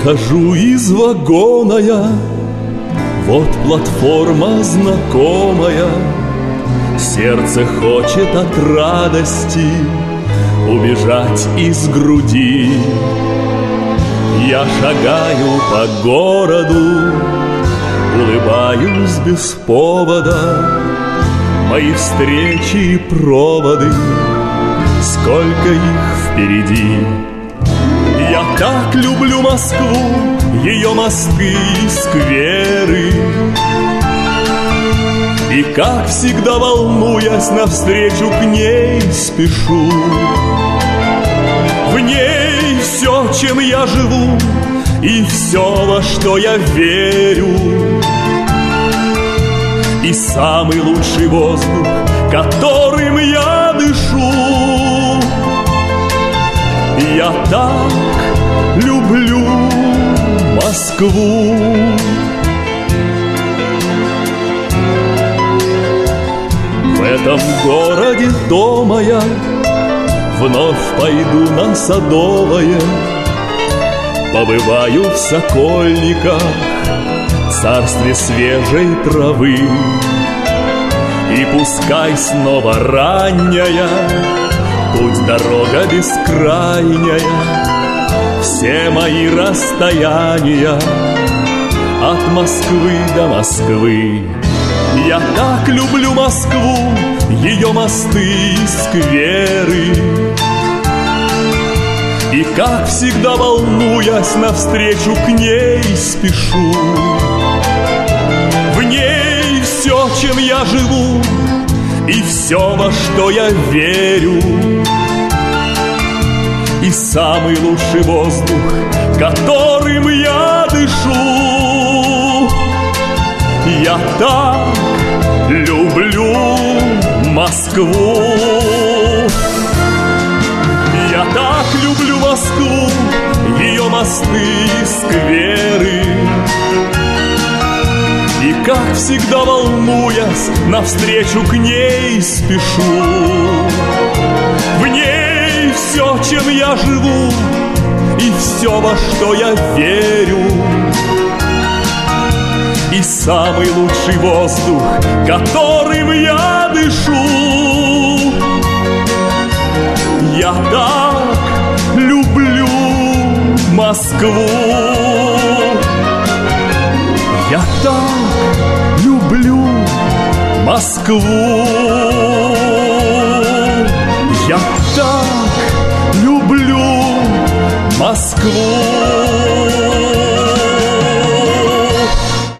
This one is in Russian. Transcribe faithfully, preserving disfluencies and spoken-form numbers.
Выхожу из вагона я, вот платформа знакомая. Сердце хочет от радости убежать из груди. Я шагаю по городу, улыбаюсь без повода. Мои встречи и проводы, сколько их впереди. Я так люблю Москву, ее мосты и скверы. И как всегда, волнуясь, навстречу к ней спешу. В ней все, чем я живу, и все, во что я верю. И самый лучший воздух, которым я дышу. Я так люблю Москву. В этом городе дома я вновь пойду на Садовое. Побываю в Сокольниках, царстве свежей травы. И пускай снова ранняя путь дорога бескрайняя, все мои расстояния от Москвы до Москвы. Я так люблю Москву, ее мосты и скверы. И как всегда, волнуясь, навстречу к ней спешу. В ней все, чем я живу, и все, во что я верю. И самый лучший воздух, которым я дышу. Я так люблю Москву. Я так люблю Москву, ее мосты и скверы. И как всегда, волнуясь, навстречу к ней спешу. В ней все, чем я живу, и все, во что я верю. И самый лучший воздух, которым я дышу. Я так люблю Москву. Я так люблю Москву. Я так люблю Москву.